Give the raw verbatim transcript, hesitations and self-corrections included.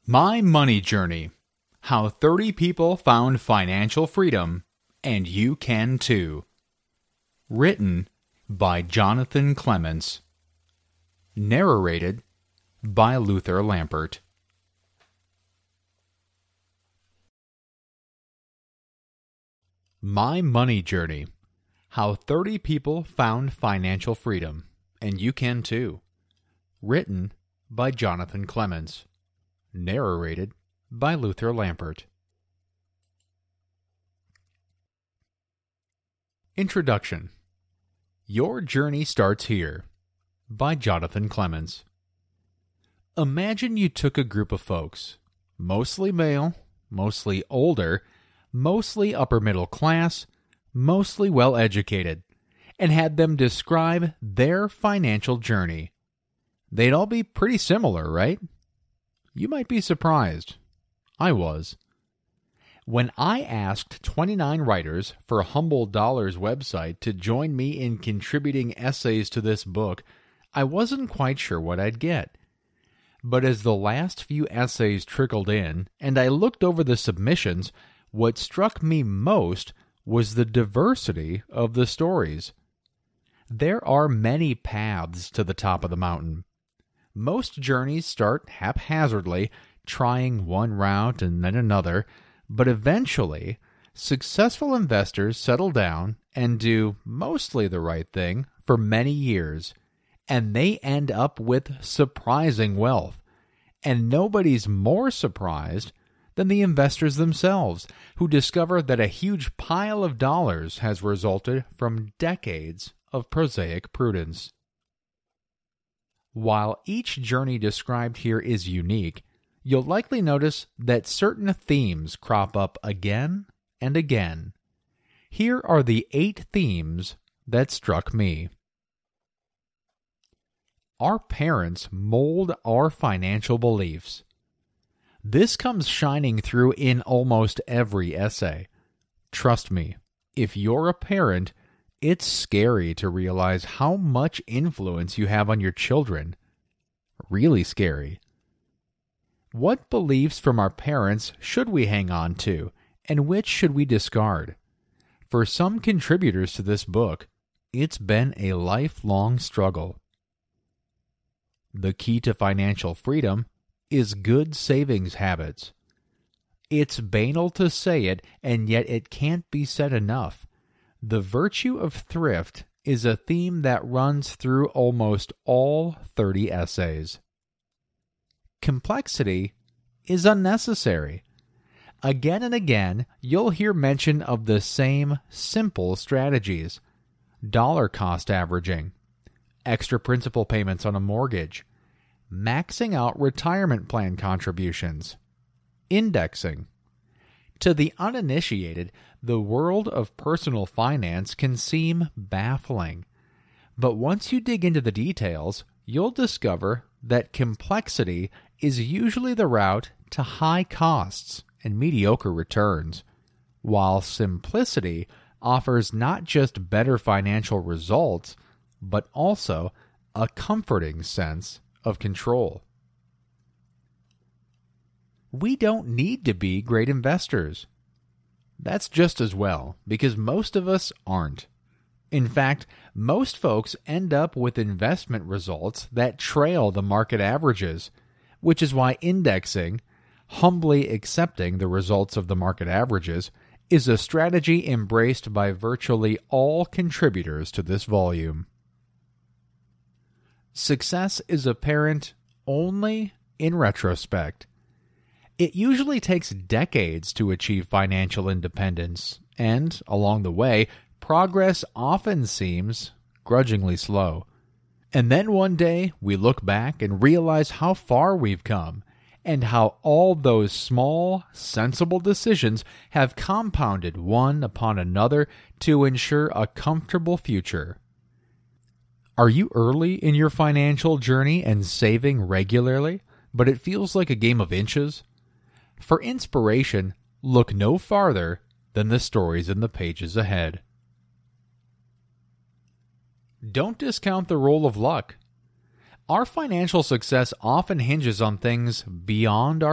My Money Journey: How thirty People Found Financial Freedom, and You Can Too. Written by Jonathan Clements. Narrated by Luther Lampert. My Money Journey: How thirty People Found Financial Freedom, and You Can Too. Written by Jonathan Clements. Narrated by Luther Lampert. Introduction. Your Journey Starts Here by Jonathan Clements. Imagine you took a group of folks, mostly male, mostly older, mostly upper middle class, mostly well educated, and had them describe their financial journey. They'd all be pretty similar, right? You might be surprised. I was. When I asked twenty-nine writers for Humble Dollar's website to join me in contributing essays to this book, I wasn't quite sure what I'd get. But as the last few essays trickled in, and I looked over the submissions, what struck me most was the diversity of the stories. There are many paths to the top of the mountain. Most journeys start haphazardly, trying one route and then another, but eventually, successful investors settle down and do mostly the right thing for many years, and they end up with surprising wealth. And nobody's more surprised than the investors themselves, who discover that a huge pile of dollars has resulted from decades of prosaic prudence. While each journey described here is unique, you'll likely notice that certain themes crop up again and again. Here are the eight themes that struck me. Our parents mold our financial beliefs. This comes shining through in almost every essay. Trust me, if you're a parent, it's scary to realize how much influence you have on your children. Really scary. What beliefs from our parents should we hang on to, and which should we discard? For some contributors to this book, it's been a lifelong struggle. The key to financial freedom is good savings habits. It's banal to say it, and yet it can't be said enough. The virtue of thrift is a theme that runs through almost all thirty essays. Complexity is unnecessary. Again and again, you'll hear mention of the same simple strategies: dollar cost averaging, extra principal payments on a mortgage, maxing out retirement plan contributions, indexing. To the uninitiated, the world of personal finance can seem baffling. But once you dig into the details, you'll discover that complexity is usually the route to high costs and mediocre returns, while simplicity offers not just better financial results, but also a comforting sense of control. We don't need to be great investors. That's just as well, because most of us aren't. In fact, most folks end up with investment results that trail the market averages, which is why indexing, humbly accepting the results of the market averages, is a strategy embraced by virtually all contributors to this volume. Success is apparent only in retrospect. It usually takes decades to achieve financial independence, and, along the way, progress often seems grudgingly slow. And then one day, we look back and realize how far we've come, and how all those small, sensible decisions have compounded one upon another to ensure a comfortable future. Are you early in your financial journey and saving regularly, but it feels like a game of inches? For inspiration, look no farther than the stories in the pages ahead. Don't discount the role of luck. Our financial success often hinges on things beyond our